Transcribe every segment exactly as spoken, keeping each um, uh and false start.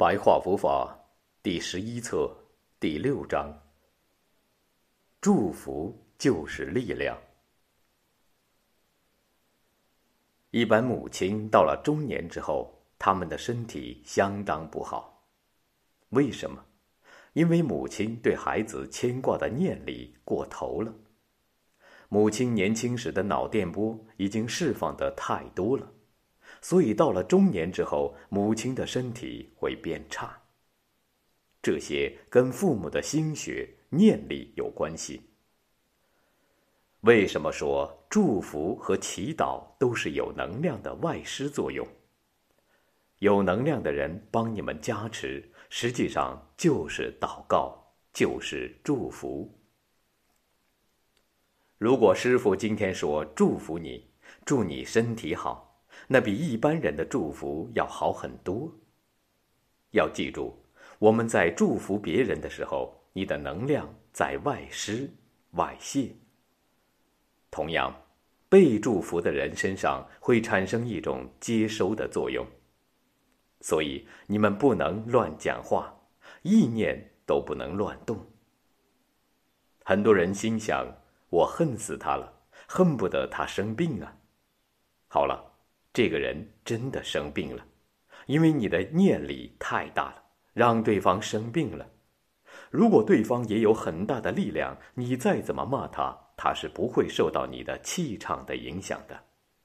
白话佛法第十一册第六章：祝福就是力量。一般母亲到了中年之后，她们的身体相当不好。为什么？因为母亲对孩子牵挂的念力过头了。母亲年轻时的脑电波已经释放得太多了，所以到了中年之后，母亲的身体会变差。这些跟父母的心血、念力有关系。为什么说祝福和祈祷都是有能量的外施作用？有能量的人帮你们加持，实际上就是祷告，就是祝福。如果师父今天说祝福你，祝你身体好，那比一般人的祝福要好很多。要记住，我们在祝福别人的时候，你的能量在外施、外泄。同样，被祝福的人身上会产生一种接收的作用。所以你们不能乱讲话，意念都不能乱动。很多人心想，我恨死他了，恨不得他生病啊。好了，这个人真的生病了，因为你的念力太大了，让对方生病了。如果对方也有很大的力量，你再怎么骂他，他是不会受到你的气场的影响的。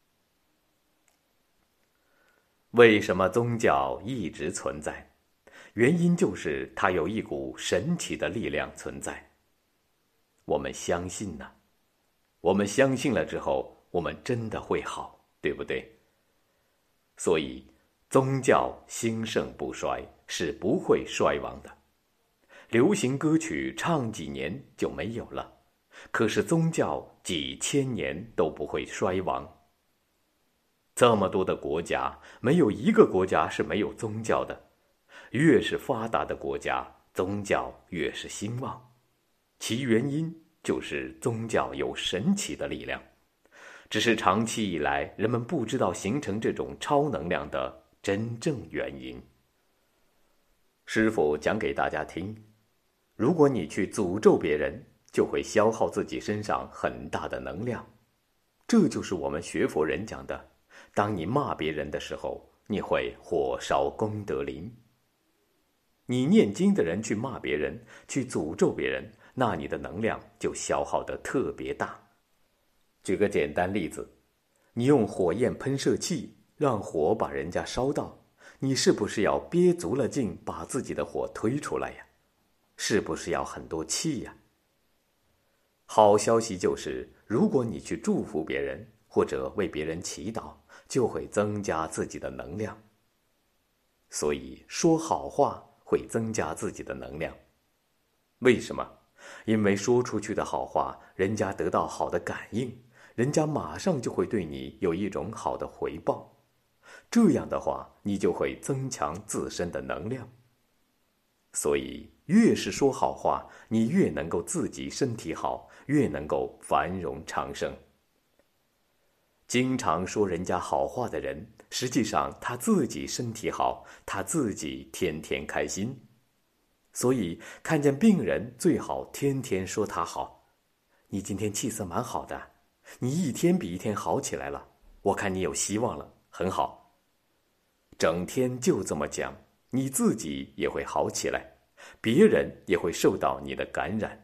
为什么宗教一直存在？原因就是它有一股神奇的力量存在。我们相信呢、啊，我们相信了之后，我们真的会好，对不对？所以，宗教兴盛不衰，是不会衰亡的。流行歌曲唱几年就没有了，可是宗教几千年都不会衰亡。这么多的国家，没有一个国家是没有宗教的。越是发达的国家，宗教越是兴旺。其原因就是宗教有神奇的力量，只是长期以来人们不知道形成这种超能量的真正原因。师父讲给大家听，如果你去诅咒别人，就会消耗自己身上很大的能量。这就是我们学佛人讲的，当你骂别人的时候，你会火烧功德林。你念经的人去骂别人，去诅咒别人，那你的能量就消耗得特别大。举个简单例子，你用火焰喷射器让火把人家烧到，你是不是要憋足了劲把自己的火推出来呀？是不是要很多气呀？好消息就是，如果你去祝福别人或者为别人祈祷，就会增加自己的能量。所以说好话会增加自己的能量。为什么？因为说出去的好话，人家得到好的感应，人家马上就会对你有一种好的回报。这样的话，你就会增强自身的能量。所以越是说好话，你越能够自己身体好，越能够繁荣长生。经常说人家好话的人，实际上他自己身体好，他自己天天开心。所以看见病人最好天天说他好。你今天气色蛮好的，你一天比一天好起来了，我看你有希望了，很好。整天就这么讲，你自己也会好起来，别人也会受到你的感染。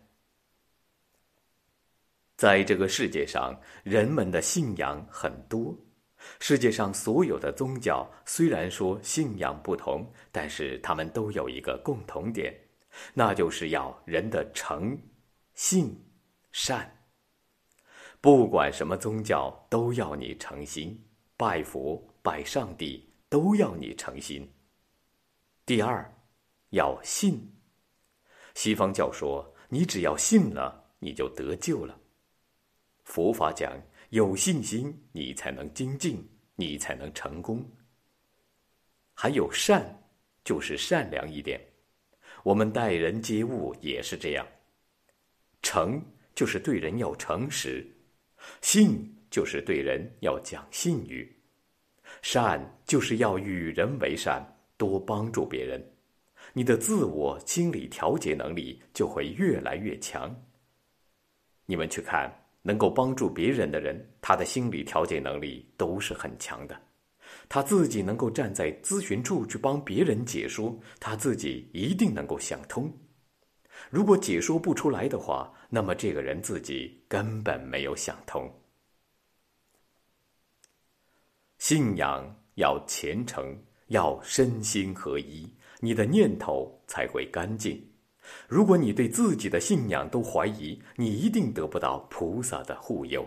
在这个世界上，人们的信仰很多。世界上所有的宗教虽然说信仰不同，但是他们都有一个共同点，那就是要人的诚、信、善。不管什么宗教，都要你诚心，拜佛、拜上帝都要你诚心。第二，要信。西方教说，你只要信了，你就得救了。佛法讲，有信心你才能精进，你才能成功。还有善，就是善良一点。我们待人接物也是这样。诚就是对人要诚实，信就是对人要讲信誉，善就是要与人为善，多帮助别人， 你的自我心理调节能力就会越来越强。你们去看，能够帮助别人的人，他的心理调节能力都是很强的。他自己能够站在咨询处去帮别人解说，他自己一定能够想通。如果解说不出来的话，那么这个人自己根本没有想通。信仰要虔诚，要身心合一，你的念头才会干净。如果你对自己的信仰都怀疑，你一定得不到菩萨的护佑。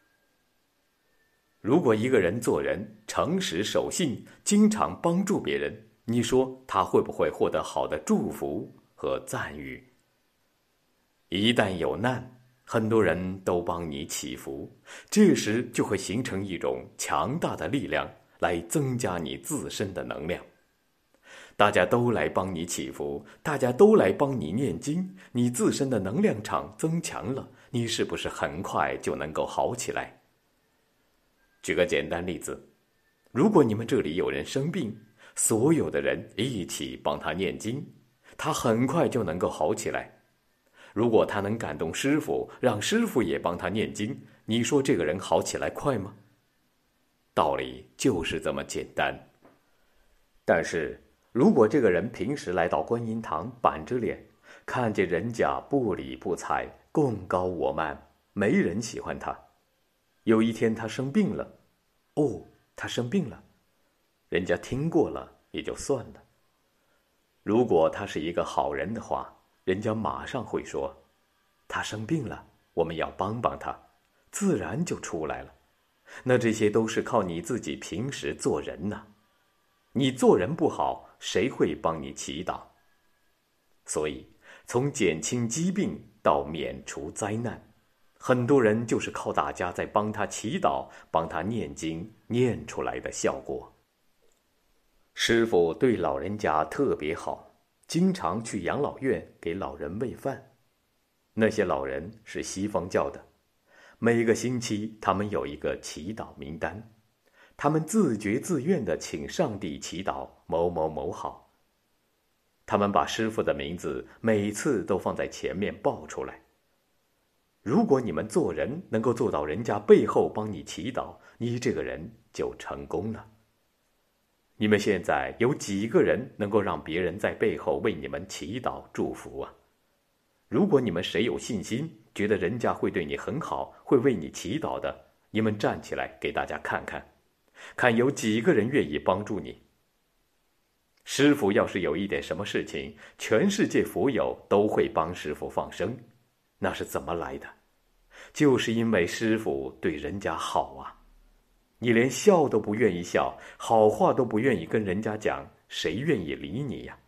如果一个人做人诚实守信，经常帮助别人，你说他会不会获得好的祝福和赞誉？一旦有难，很多人都帮你祈福，这时就会形成一种强大的力量，来增加你自身的能量。大家都来帮你祈福，大家都来帮你念经，你自身的能量场增强了，你是不是很快就能够好起来？举个简单例子，如果你们这里有人生病，所有的人一起帮他念经，他很快就能够好起来。如果他能感动师父，让师父也帮他念经，你说这个人好起来快吗？道理就是这么简单。但是如果这个人平时来到观音堂板着脸，看见人家不理不睬，贡高我慢，没人喜欢他。有一天他生病了，哦，他生病了，人家听过了也就算了。如果他是一个好人的话，人家马上会说，他生病了，我们要帮帮他，自然就出来了。那这些都是靠你自己平时做人呐。你做人不好，谁会帮你祈祷？所以，从减轻疾病到免除灾难，很多人就是靠大家在帮他祈祷、帮他念经念出来的效果。师父对老人家特别好，经常去养老院给老人喂饭。那些老人是西方教的，每个星期他们有一个祈祷名单，他们自觉自愿地请上帝祈祷某某某好。他们把师父的名字每次都放在前面报出来。如果你们做人能够做到人家背后帮你祈祷，你这个人就成功了。你们现在有几个人能够让别人在背后为你们祈祷祝福啊？如果你们谁有信心，觉得人家会对你很好，会为你祈祷的，你们站起来给大家看看，看有几个人愿意帮助你。师父要是有一点什么事情，全世界佛友都会帮师父放生，那是怎么来的？就是因为师父对人家好啊。你连笑都不愿意笑，好话都不愿意跟人家讲，谁愿意理你呀？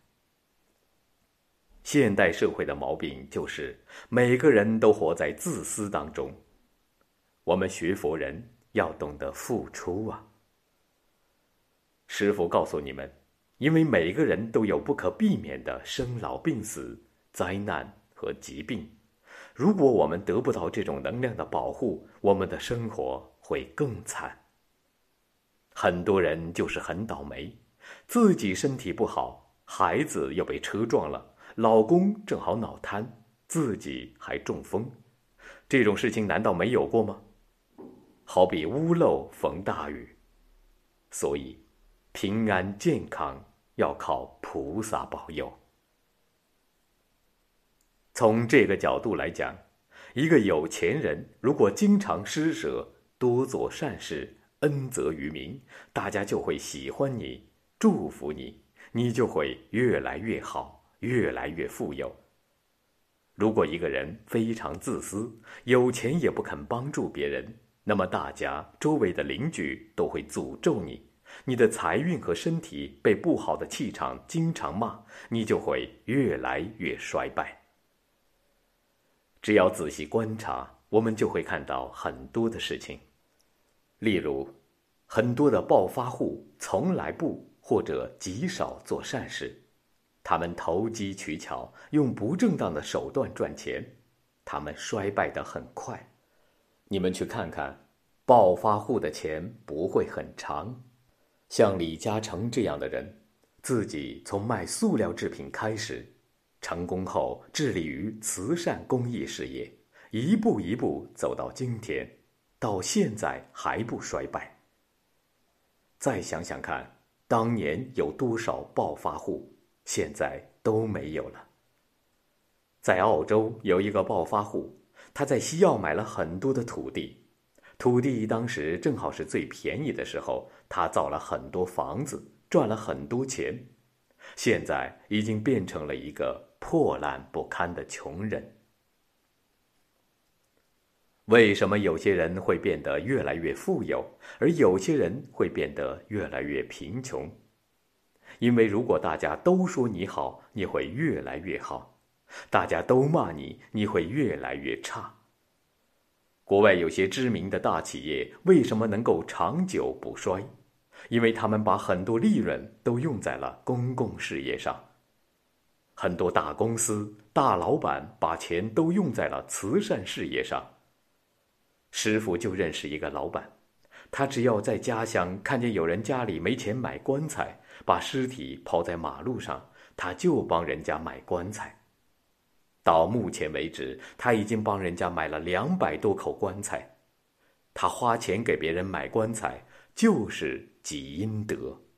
现代社会的毛病就是每个人都活在自私当中。我们学佛人要懂得付出啊。师父告诉你们，因为每个人都有不可避免的生老病死、灾难和疾病，如果我们得不到这种能量的保护，我们的生活会更惨。很多人就是很倒霉，自己身体不好，孩子又被车撞了，老公正好脑瘫，自己还中风，这种事情难道没有过吗？好比屋漏逢大雨。所以平安健康要靠菩萨保佑。从这个角度来讲，一个有钱人如果经常施舍，多做善事，恩泽于民，大家就会喜欢你，祝福你，你就会越来越好，越来越富有。如果一个人非常自私，有钱也不肯帮助别人，那么大家周围的邻居都会诅咒你，你的财运和身体被不好的气场经常骂，你就会越来越衰败。只要仔细观察，我们就会看到很多的事情。例如，很多的暴发户从来不或者极少做善事，他们投机取巧，用不正当的手段赚钱，他们衰败得很快。你们去看看，暴发户的钱不会很长。像李嘉诚这样的人， 自己从卖塑料制品开始，成功后致力于慈善公益事业，一步一步走到今天，到现在还不衰败。再想想看，当年有多少暴发户，现在都没有了。在澳洲有一个暴发户，他在西澳买了很多的土地，土地当时正好是最便宜的时候，他造了很多房子，赚了很多钱，现在已经变成了一个破烂不堪的穷人。为什么有些人会变得越来越富有，而有些人会变得越来越贫穷？因为如果大家都说你好，你会越来越好；大家都骂你，你会越来越差。国外有些知名的大企业为什么能够长久不衰？因为他们把很多利润都用在了公共事业上。很多大公司、大老板把钱都用在了慈善事业上。师傅就认识一个老板，他只要在家乡看见有人家里没钱买棺材，把尸体抛在马路上，他就帮人家买棺材。到目前为止，他已经帮人家买了两百多口棺材。他花钱给别人买棺材，就是积阴德。